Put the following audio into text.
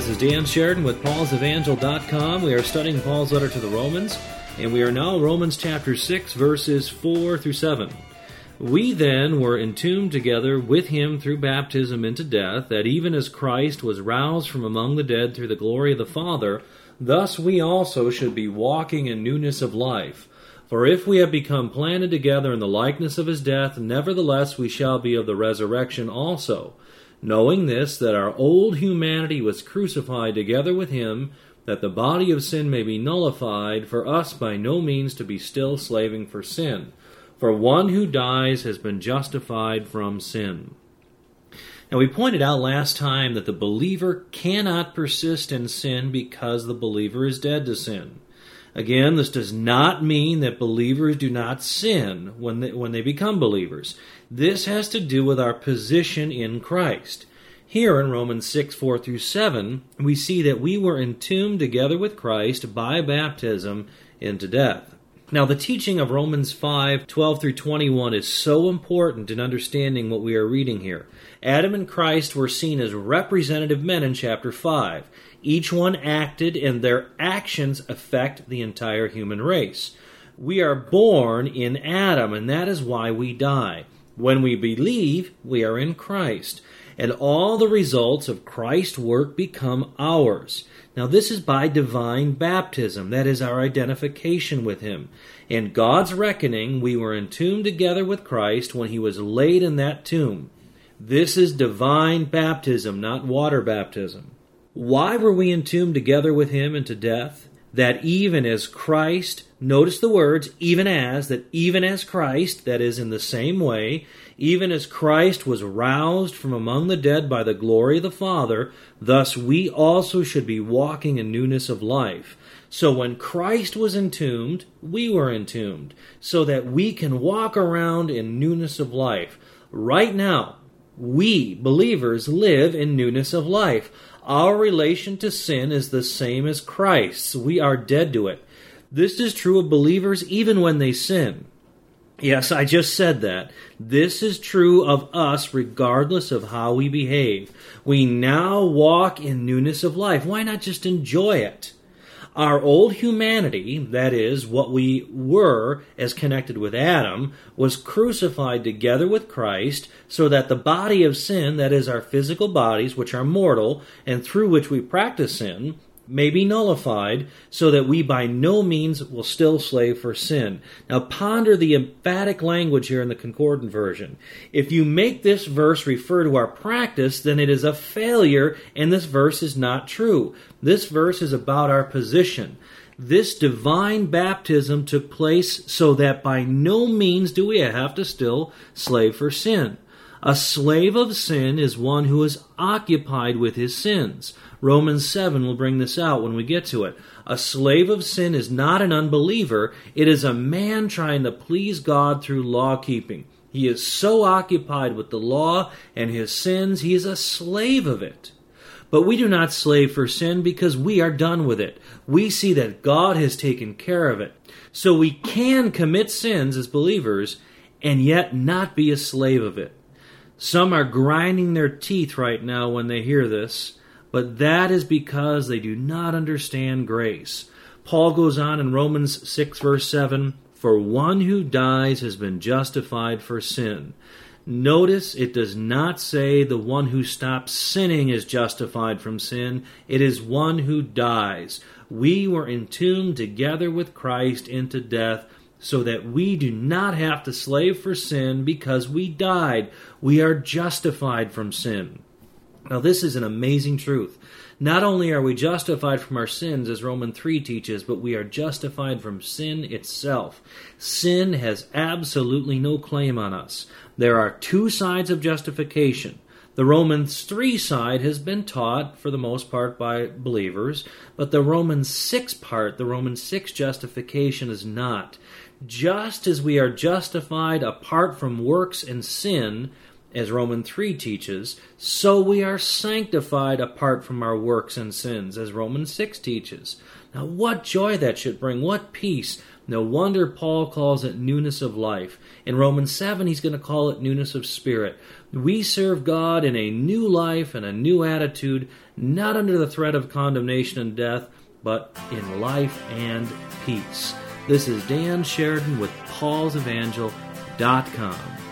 is Dan Sheridan with paulsevangel.com. We are studying Paul's letter to the Romans, and we are now Romans chapter 6, verses 4 through 7. We then were entombed together with him through baptism into death, that even as Christ was roused from among the dead through the glory of the Father, thus we also should be walking in newness of life. For if we have become planted together in the likeness of his death, nevertheless we shall be of the resurrection also. Knowing this, that our old humanity was crucified together with him, that the body of sin may be nullified, for us by no means to be still slaving for sin. For one who dies has been justified from sin. Now, we pointed out last time that the believer cannot persist in sin because the believer is dead to sin. Again, this does not mean that believers do not sin when they become believers. This has to do with our position in Christ. Here in Romans 6, 4 through 7, we see that we were entombed together with Christ by baptism into death. Now, the teaching of Romans 5, 12 through 21 is so important in understanding what we are reading here. Adam and Christ were seen as representative men in chapter 5. Each one acted, and their actions affect the entire human race. We are born in Adam, and that is why we die. When we believe, we are in Christ, and all the results of Christ's work become ours. Now, this is by divine baptism. That is our identification with him. In God's reckoning, we were entombed together with Christ when he was laid in that tomb. This is divine baptism, not water baptism. Why were we entombed together with him into death? That even as Christ, notice the words, even as Christ, that is in the same way, even as Christ was roused from among the dead by the glory of the Father, thus we also should be walking in newness of life. So when Christ was entombed, we were entombed, so that we can walk around in newness of life. Right now, we, believers, live in newness of life. Our relation to sin is the same as Christ's. We are dead to it. This is true of believers even when they sin. Yes, I just said that. This is true of us regardless of how we behave. We now walk in newness of life. Why not just enjoy it? Our old humanity, that is, what we were as connected with Adam, was crucified together with Christ so that the body of sin, that is, our physical bodies, which are mortal, and through which we practice sin, may be nullified, so that we by no means will still slave for sin. Now ponder the emphatic language here in the Concordant version. If you make this verse refer to our practice, then it is a failure, and this verse is not true. This verse is about our position. This divine baptism took place so that by no means do we have to still slave for sin. A slave of sin is one who is occupied with his sins. Romans 7 will bring this out when we get to it. A slave of sin is not an unbeliever. It is a man trying to please God through law-keeping. He is so occupied with the law and his sins, he is a slave of it. But we do not slave for sin because we are done with it. We see that God has taken care of it. So we can commit sins as believers and yet not be a slave of it. Some are grinding their teeth right now when they hear this, but that is because they do not understand grace. Paul goes on in Romans 6, verse 7, "For one who dies has been justified for sin." Notice it does not say the one who stops sinning is justified from sin. It is one who dies. We were entombed together with Christ into death, so that we do not have to slave for sin because we died. We are justified from sin. Now, this is an amazing truth. Not only are we justified from our sins, as Romans 3 teaches, but we are justified from sin itself. Sin has absolutely no claim on us. There are two sides of justification. The Romans 3 side has been taught, for the most part, by believers, but the Romans 6 part, the Romans 6 justification, is not. Just as we are justified apart from works and sin, as Romans 3 teaches, so we are sanctified apart from our works and sins, as Romans 6 teaches. Now, what joy that should bring, what peace. No wonder Paul calls it newness of life. In Romans 7, he's going to call it newness of spirit. We serve God in a new life and a new attitude, not under the threat of condemnation and death, but in life and peace. This is Dan Sheridan with PaulsEvangel.com.